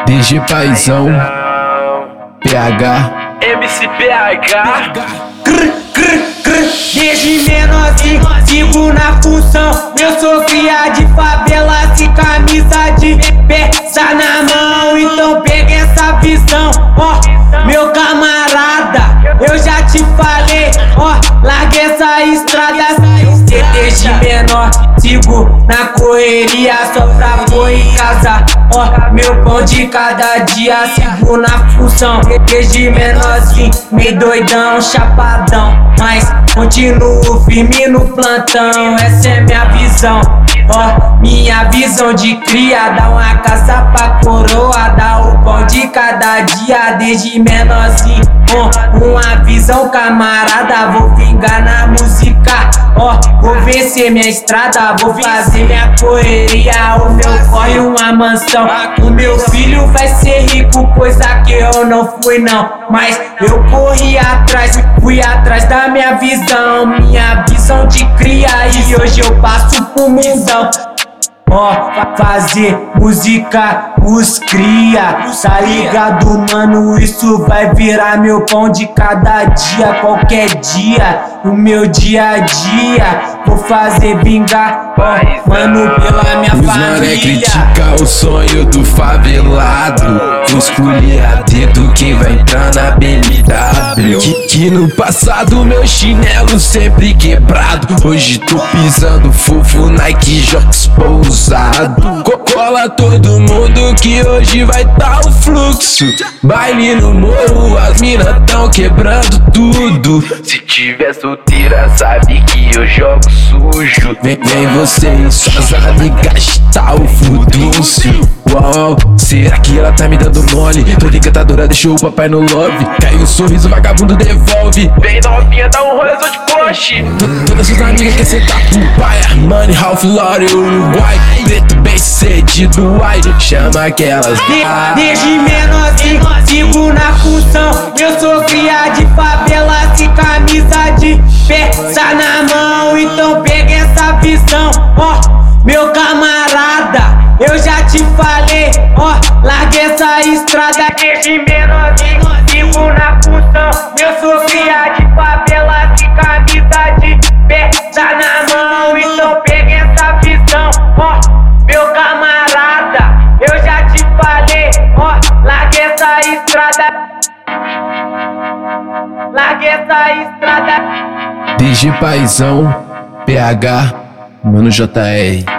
DG Paizão, PH, MC PH. Desde menorzinho, sigo na função. Eu sou cria de favela, se camisa de peça na mão. Então pega essa visão, ó, meu camarada. Eu já te falei, ó, larga essa estrada. Desde menor, sigo na correria, só pra pôr em casa, ó, meu pão de cada dia. Sigo na função, desde menorzinho, meio doidão, chapadão, mas continuo firme no plantão. Essa é minha visão, ó, minha visão de cria. Dá uma casa pra coroa, dá o pão de cada dia. Desde menorzinho, uma visão camarada. Vou vingar na música, ó, vou vencer minha estrada, vou fazer minha correria. O meu corre uma mansão, o meu filho vai ser rico, coisa que eu não fui não. Mas eu corri atrás, fui atrás da minha visão, minha visão de cria. E hoje eu passo pro mundão, ó, fazer música, os cria. Tá ligado, mano? Isso vai virar meu pão de cada dia. Qualquer dia, no meu dia a dia, vou fazer vingar, ó, mano, pela minha os família. mané critica o sonho do favelado. Vou escolher a dedo quem vai entrar na BMW. Que no passado meu chinelo sempre quebrado, hoje tô pisando fofo, Nike Jocks pousado. Cola todo mundo que hoje vai tá o fluxo. Baile no morro, as mina tão quebrando tudo. Se tiver solteira, sabe que eu jogo sujo. Vem você e suas amigas tá o fudúncio. Uau, será que ela tá me dando mole? Toda encantadora deixou o papai no love. Caiu o sorriso, vagabundo devolve. Vem novinha, dá um rolezão de coche. Todas suas amigas quer sentar com o pai. Armani, Ralph Lauren, Uruguai. Preto bem cedido, ai, chama aquelas. Desde menorzinho, sigo na função. Eu sou cria de favela, se camisa de peça na mão. Então pega essa visão, ó, meu camarada. Eu já te falei, ó, larga essa estrada. Desde menorzinho, sigo na função. Eu sou cria de favela, se camisa de peça na mão. Então pega essa visão, ó, meu camarada. Eu já te falei, ó, larga essa estrada. Larga essa estrada. DG Paizão, PH, Mano JR.